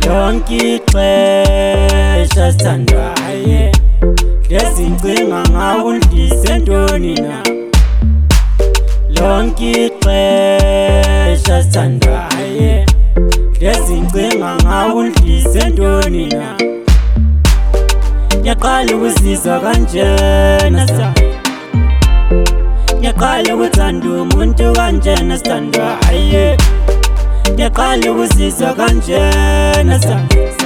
lonke ixesha sithandwaye ngezincinga ngawundlise ntoni na lonke ixesha sithandwaye ngezincinga ngawundlise ntoni na Nyaqala ukuzizwa kanjena sa Nyaqala ukuthanda umuntu kanjena sithandwaye Nyaqala ukuzizwa kanjena sa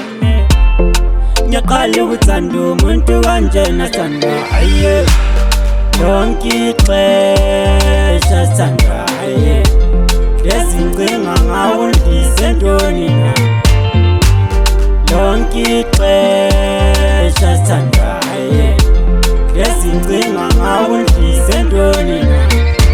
Nyaqala ukuthanda umuntu kanjena sithandwaye lonke ixesha sithandwaye ngezincinga ngawundlise ntoni na lonke ixesha sithandwaye ngezincinga ngawundlise ntoni na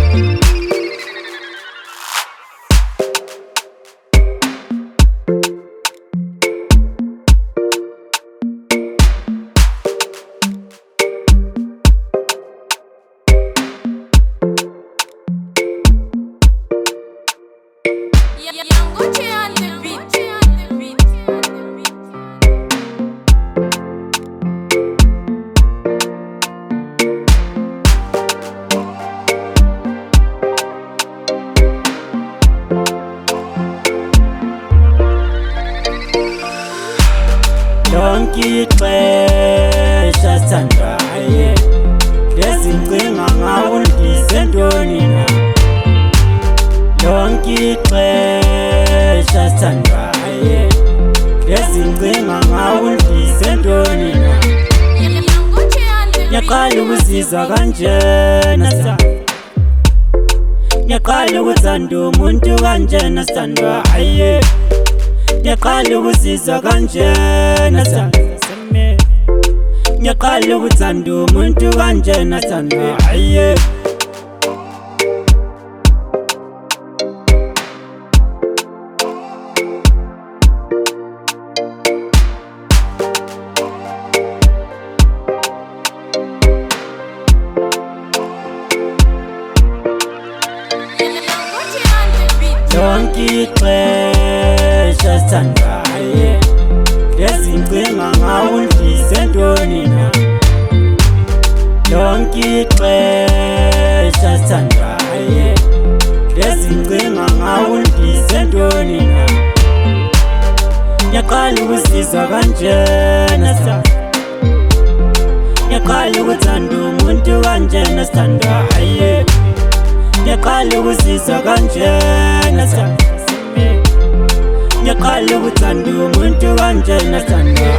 lonke ixesha sithandwaye ngezincinga ngawundlise ntoni na lonke ixesha sithandwaye ngezincinga ngawundlise ntoni na Nyaqala ukuzizwa kanjena sa Nyaqala ukuthanda umuntu kanjena sithandwaye Nyaqala ukuzizwa kanjena sa Nyaqala ukuthanda umuntu kanjena sithandwaye lonke ixesha sithandwaye ngezincinga ngawundlise ntoni na lonke ixesha sithandwaye ngezincinga ngawundlise ntoni na Nyaqala ukuzizwa kanjena sa Nyaqala ukuthanda umuntu kanjena sithandwaye Nyaqala ukuzizwa kanjena sa Nyaqala ukuthanda umuntu kanjena sithandwaye